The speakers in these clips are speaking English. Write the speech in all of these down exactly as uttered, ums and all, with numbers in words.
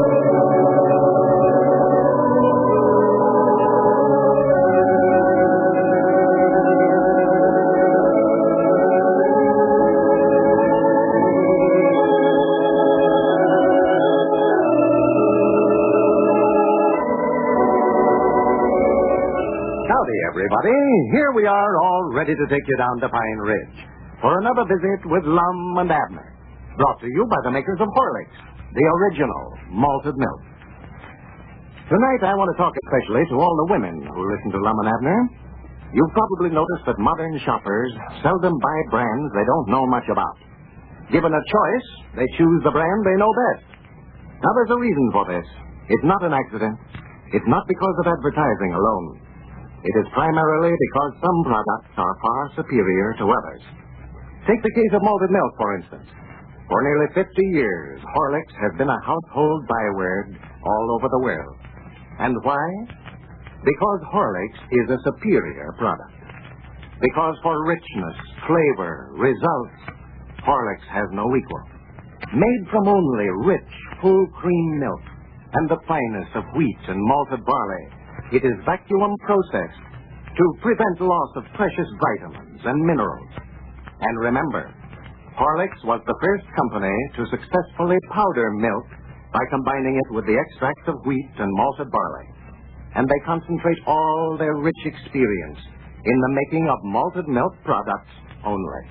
Howdy, everybody. Here we are, all ready to take you down to Pine Ridge for another visit with Lum and Abner, brought to you by the makers of Horlicks, the original malted milk. Tonight, I want to talk especially to all the women who listen to Lum and Abner. You've probably noticed that modern shoppers seldom buy brands they don't know much about. Given a choice, they choose the brand they know best. Now, there's a reason for this. It's not an accident. It's not because of advertising alone. It is primarily because some products are far superior to others. Take the case of malted milk, for instance. For nearly fifty years, Horlicks has been a household byword all over the world. And why? Because Horlicks is a superior product. Because for richness, flavor, results, Horlicks has no equal. Made from only rich, full cream milk and the finest of wheat and malted barley, it is vacuum processed to prevent loss of precious vitamins and minerals. And remember, Horlicks was the first company to successfully powder milk by combining it with the extracts of wheat and malted barley. And they concentrate all their rich experience in the making of malted milk products only.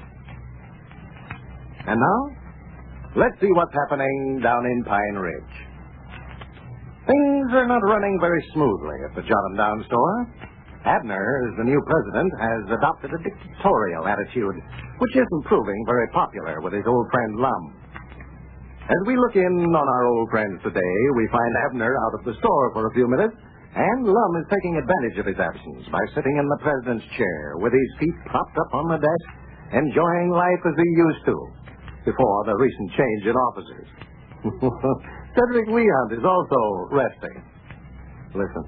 And now, let's see what's happening down in Pine Ridge. Things are not running very smoothly at the Jot 'em Down store. Abner, as the new president, has adopted a dictatorial attitude, which isn't proving very popular with his old friend Lum. As we look in on our old friends today, we find Abner out of the store for a few minutes, and Lum is taking advantage of his absence by sitting in the president's chair with his feet propped up on the desk, enjoying life as he used to before the recent change in officers. Cedric Leon is also resting. Listen.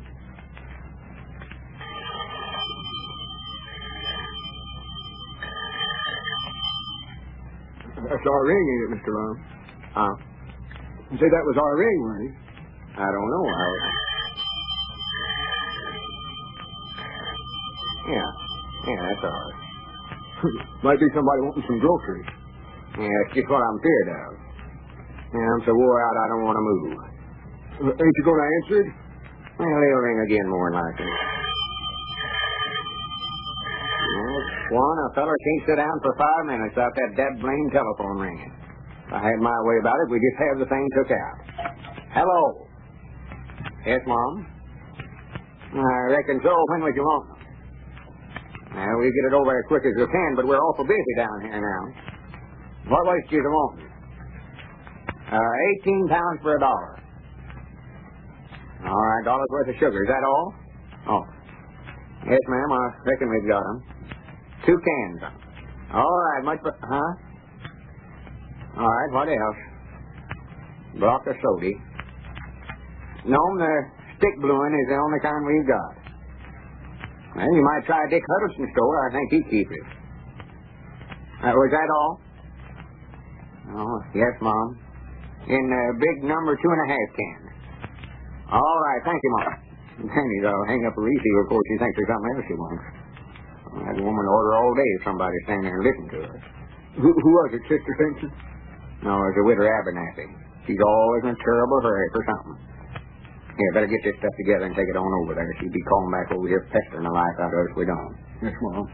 That's our ring, ain't it, Mister Lum? Huh? You say that was our ring, wasn't it? I don't know. I... Yeah. Yeah, that's all right. Might be somebody wanting some groceries. Yeah, that's just what I'm feared of. Yeah, I'm so wore out I don't want to move. Uh, ain't you going to answer it? Well, they'll ring again more than likely. Well, Swan, a feller can't sit down for five minutes without that dead blame telephone ringing. If I had my way about it, we'd just have the thing took out. Hello. Yes, Mom? I reckon so. When would you want them? Well, we'll get it over as quick as we can, but we're awful busy down here now. What was you want? Uh, eighteen pounds for a dollar. All right, dollar's worth of sugar. Is that all? Oh. Yes, ma'am. I reckon we've got them. Two cans. All right. Much for... Huh? All right. What else? Block of soda. No, the stick blueing is the only kind we've got. Well, you might try Dick Huddleston's store. I think he keeps it. Uh, was that all? Oh, yes, Mom. In uh, big number two and a half cans. All right, thank you, Mom. Pennies, I'll hang up a receiver. Of course, she thinks there's something else she wants. Well, that woman order all day if somebody stand there and listen to her. Who, who was it, Sister Simpson? No, it's a widow Abernathy. She's always in a terrible hurry for something. Here, better get this stuff together and take it on over there. She'd be calling back over here pestering the life out of us if we don't. Yes, Mom.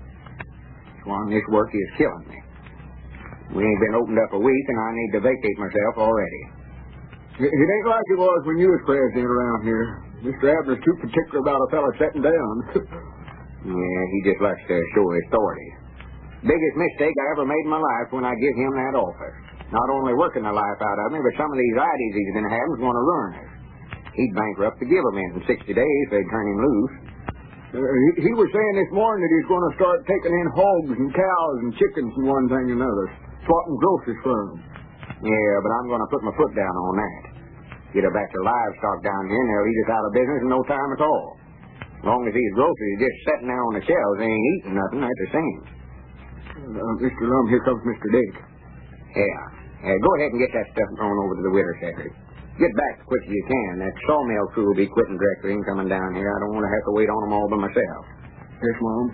Swan, this work is killing me. We ain't been opened up a week, and I need to vacate myself already. It, it ain't like it was when you was president around here. Mister Abner's too particular about a fella sitting down. Yeah, he just likes to show his authority. Biggest mistake I ever made in my life when I give him that office. Not only working the life out of me, but some of these ideas he's been having is going to ruin us. He'd bankrupt the Giverman in sixty days if they'd turn him loose. Uh, he, he was saying this morning that he's going to start taking in hogs and cows and chickens and one thing and another. Swapping groceries for them. Yeah, but I'm going to put my foot down on that. Get a batch of livestock down here and they'll eat us out of business in no time at all. As long as these groceries are just sitting there on the shelves, they ain't eating nothing, that's the same. Uh, Mister Lum, here comes Mister Dick. Yeah. Yeah, go ahead and get that stuff thrown over to the widow secretary. get back as quick as you can. That sawmill crew will be quitting directly and coming down here. I don't want to have to wait on them all by myself. Yes, Mom.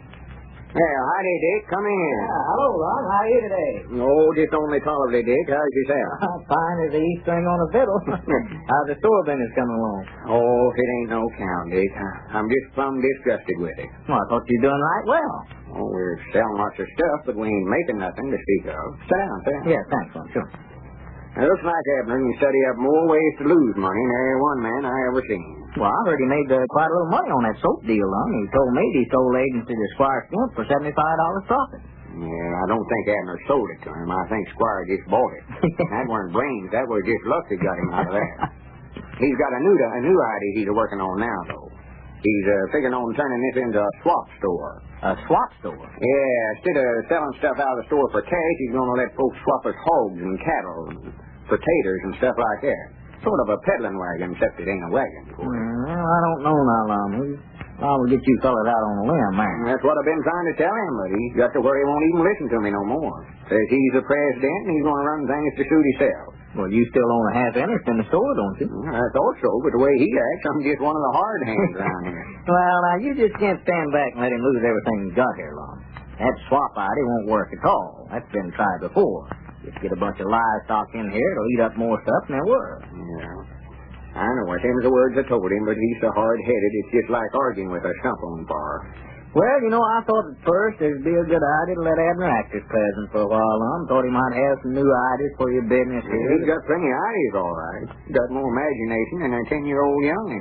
Yeah, howdy, Dick. Come in. Yeah, hello, Lon. How are you today? Oh, just only tolerably, Dick. How's yourself? Fine as the E string on a fiddle. How's the store business coming along? Oh, it ain't no count, Dick. I'm just plumb disgusted with it. Well, I thought you were doing right well. Oh, we're selling lots of stuff, but we ain't making nothing to speak of. Sit down, sit down. Yeah, thanks, Lon. Sure. It looks like, Abner, you study up more ways to lose money than any one man I ever seen. Well, I heard he made uh, quite a little money on that soap deal, Lon. He told me he sold agency to Squire Skimp for seventy-five dollars profit. Yeah, I don't think Abner sold it to him. I think Squire just bought it. That weren't brains. That was just luck that got him out of that. He's got a new a new idea he's working on now, though. He's uh, figuring on turning this into a swap store. A swap store? Yeah, instead of selling stuff out of the store for cash, he's going to let folks swap us hogs and cattle and potatoes and stuff like that. Sort of a peddling wagon, except it ain't a wagon. Well, I don't know now, Lon. He's I'll get you fellas out on a limb, man. That's what I've been trying to tell him, but he's got to where he won't even listen to me no more. Says he's the president and he's going to run things to suit himself. Well, you still own a half interest in the store, don't you? Well, I thought so, but the way he acts, I'm just one of the hard hands around here. Well, now, you just can't stand back and let him lose everything he's got here, Lon. That swap idea won't work at all. That's been tried before. Just get a bunch of livestock in here, it'll eat up more stuff than there were. Yeah. I know it. Them's the words I told him, but he's so hard-headed, it's just like arguing with a stump on bar. Well, you know, I thought at first it'd be a good idea to let Abner act as president for a while, Lon. Thought he might have some new ideas for your business here. Yeah, he's got plenty of ideas, all right. He's got more imagination than a ten-year-old youngin.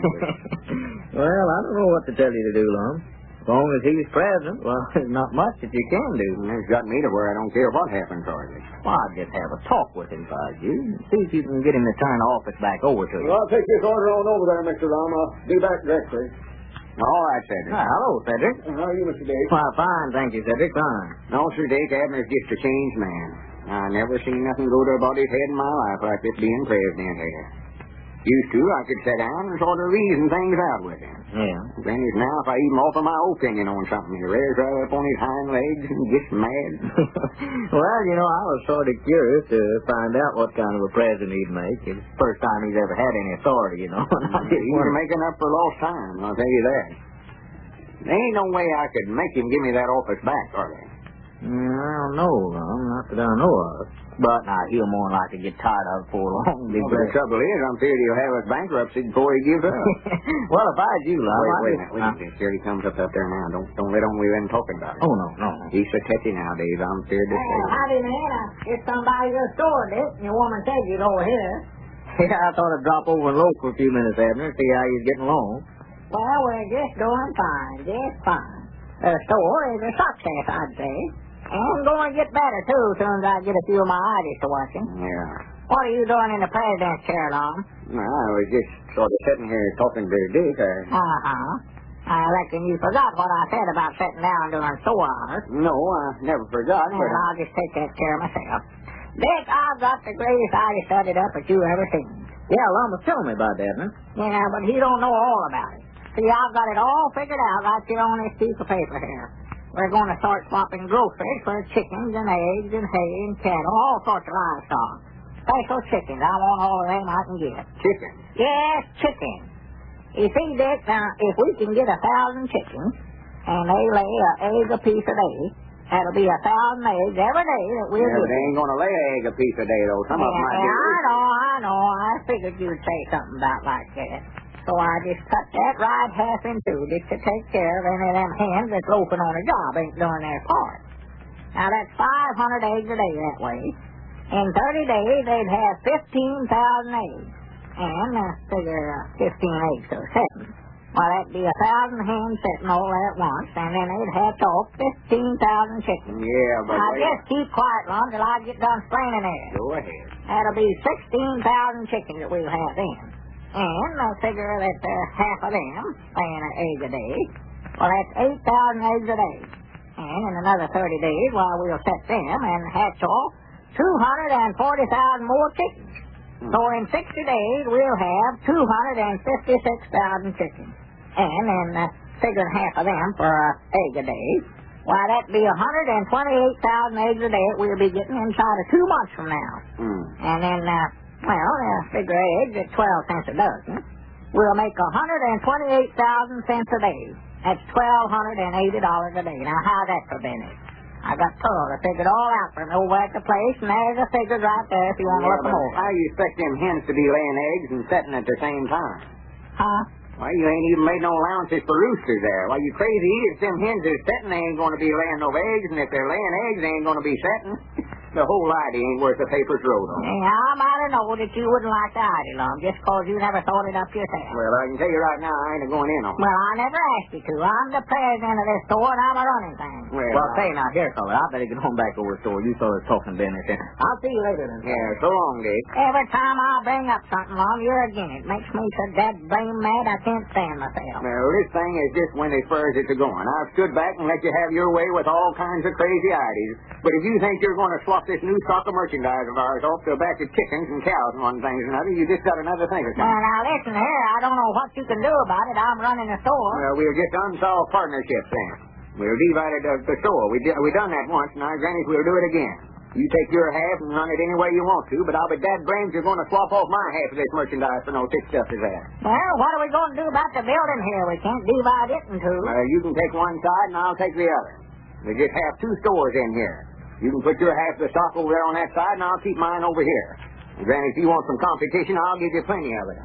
Well, I don't know what to tell you to do, Lon. As long as he's president, well, there's not much that you can do. It's got me to where I don't care what happens, hardly. Well, I'd just have a talk with him if I was you. See if you can get him to turn the office back over to you. Well, I'll take this order on over there, Mister Ram. I'll be back directly. All right, Cedric. Ah, hello, Cedric. Uh, how are you, Mister Dick? Well, fine, thank you, Cedric. Fine. No, Sir Dick, Abner's just a changed man. I never seen nothing go to about his head in my life like this being president here. Used to, I could sit down and sort of reason things out with him. Yeah. Then is now, if I even offer my opinion on something, he rears right up on his hind legs and gets mad. Well, you know, I was sort of curious to find out what kind of a president he'd make. It's the first time he's ever had any authority, you know. He's making up for lost time, I'll tell you that. There ain't no way I could make him give me that office back, are there? Mm, I don't know, Lon. Not that I know of. But now he'll more than likely get tired of it before long. Well, the trouble is, I'm feared he'll have us bankruptcy before he gives up. Well, if I was you, Lon, Wait, I'd wait, just... wait, wait a minute. Here he comes up out there now. Don't don't let on we've been talking about it. Oh, no, no. He's so touchy nowadays, I'm feared to say. Howdy, man. I just come by your store, Dick. Your woman said you'd over here. Yeah, I thought I'd drop over and look for a few minutes, Abner, see how he's getting along. Well, we're just doing fine, just fine. The store is a success, I'd say. And going to get better, too, as soon as I get a few of my ideas to working. Yeah. What are you doing in the president's chair, Lon? No, I was just sort of sitting here talking to Dick. I... Uh-huh. I reckon you forgot what I said about sitting down during store hours. No, I never forgot. And But I... I'll just take that chair myself. Dick, I've got the greatest idea studied up that you ever seen. Yeah, Lon was telling me about that, man. Yeah, but he don't know all about it. See, I've got it all figured out right here on this piece of paper here. We're going to start swapping groceries for chickens and eggs and hay and cattle, all sorts of livestock. Special chickens. I want all of them I can get. Chickens? Yes, chickens. You see, Dick, now, if we can get a thousand chickens, and they lay an egg a piece a day, that'll be a thousand eggs every day that we'll Yeah, get. but they ain't going to lay an egg a piece a day, though. Some yeah, of them might yeah, do. I know, I know. I figured you'd say something about like that. So I just cut that right half in two just to take care of any of them hens that's loafing on a job ain't doing their part. Now that's five hundred eggs a day that way. In thirty days, they'd have fifteen thousand eggs. And, uh, figure uh, fifteen eggs to a setting. Well, that'd be a thousand hens sitting all at once, and then they'd hatch off fifteen thousand chickens. Yeah, but... Now wait. just keep quiet, Lon, till I get done explaining it. Go ahead. That'll be sixteen thousand chickens that we'll have then. And I figure that uh, half of them laying an egg a day. Well, that's eight thousand eggs a day. And in another thirty days, well, we'll set them and hatch off two hundred forty thousand more chickens. Hmm. So in sixty days, we'll have two hundred fifty-six thousand chickens. And then uh, figuring half of them for an egg a day, why, that'd be one hundred twenty-eight thousand eggs a day that we'll be getting inside of two months from now. Hmm. And then... Uh, Well, uh, figure eggs at twelve cents a dozen. We'll make one hundred twenty-eight thousand cents a day. That's twelve eighty dollars a day. Now, how's that for business? I got told I figured all out for me over at the place, and there's the figures right there if you want to Yeah, look them but over. how you expect them hens to be laying eggs and setting at the same time? Huh? Why, you ain't even made no allowances for roosters there. Why, you crazy? If them hens is setting, they ain't going to be laying no eggs, and if they're laying eggs, they ain't going to be setting. The whole idea ain't worth the paper it's wrote on. Yeah, I might have known that you wouldn't like the idea, Lum, just 'cause you never thought it up yourself. Well, I can tell you right now, I ain't going in on it. Well, I never asked you to. I'm the president of this store, and I'm a running thing. Well, Well, I- say now, here, fella, I better get home back over the store. You saw us talking business here. I'll see you later then. Yeah, so long, Dick. Every time I bring up something, Lum, you're again. It makes me so dead blame mad I can't stand myself. Well, this thing is just when as far as it's a-going. I've stood back and let you have your way with all kinds of crazy ideas. But if you think you're going to swap this new stock of merchandise of ours off to a batch of chickens and cows and one thing or another, you just got another thing or Well, something. now, listen here. I don't know what you can do about it. I'm running the store. Well, we're just unsolved partnerships then. We're divided uh, the store. We, di- we done that once, and I granted we'll do it again. You take your half and run it any way you want to, but I'll be dad brains you're going to swap off my half of this merchandise for no thick stuff as that. Well, what are we going to do about the building here? We can't divide it in two. Uh, you can take one side and I'll take the other. We just have two stores in here. You can put your half of the stock over there on that side, and I'll keep mine over here. And granted, if you want some competition, I'll give you plenty of it.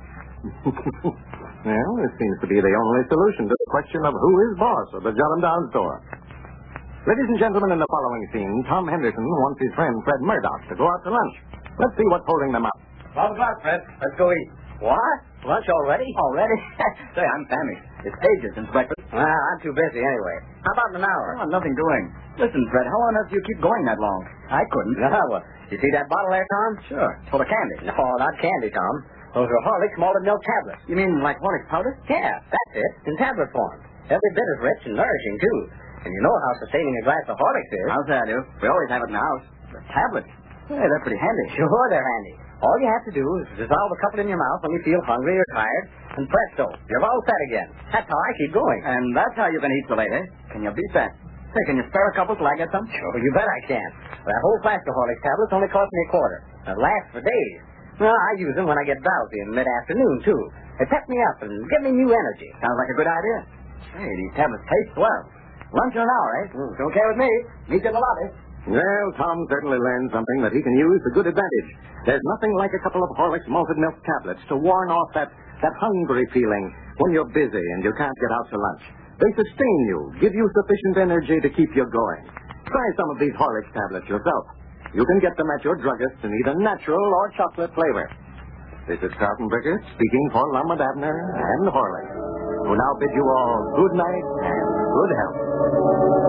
Well, this seems to be the only solution to the question of who is boss of the Jot 'em Down store. Ladies and gentlemen, in the following scene, Tom Henderson wants his friend Fred Murdoch to go out to lunch. Let's see what's holding them up. Twelve o'clock, Fred. Let's go eat. What? Lunch already? Already? Say, I'm famished. It's ages since breakfast. Well, I'm too busy anyway. How about in an hour? Oh, nothing doing. Listen, Fred, how on earth do you keep going that long? I couldn't. No, well, you see that bottle there, Tom? Sure. It's full of candy. No, not candy, Tom. Those are Horlicks malted milk tablets. You mean like Horlicks powder? Yeah, that's it. In tablet form. Every bit as rich and nourishing, too. And you know how sustaining a glass of Horlicks is. I'll say I do. We always have it in the house. The tablets. Hey, they're pretty handy. Sure, they're handy. All you have to do is dissolve a couple in your mouth when you feel hungry or tired, and presto, you're all set again. That's how I keep going. And that's how you can eat so late, eh? Can you beat that? Say, can you spare a couple till I get some? Sure, you bet I can. That whole flask of Horlicks tablets only cost me a quarter. It lasts for days. Well, I use them when I get drowsy in mid-afternoon, too. They pep me up and give me new energy. Sounds like a good idea. Hey, these tablets taste well. Lunch in an hour, eh? Mm. It's okay with me. Meet you in the lobby. Well, Tom certainly learned something that he can use to good advantage. There's nothing like a couple of Horlicks malted milk tablets to warn off that, that hungry feeling when you're busy and you can't get out to lunch. They sustain you, give you sufficient energy to keep you going. Try some of these Horlicks tablets yourself. You can get them at your druggist in either natural or chocolate flavor. This is Carlton Bricker speaking for Lum and Abner and Horlicks, who now bid you all good night and good health.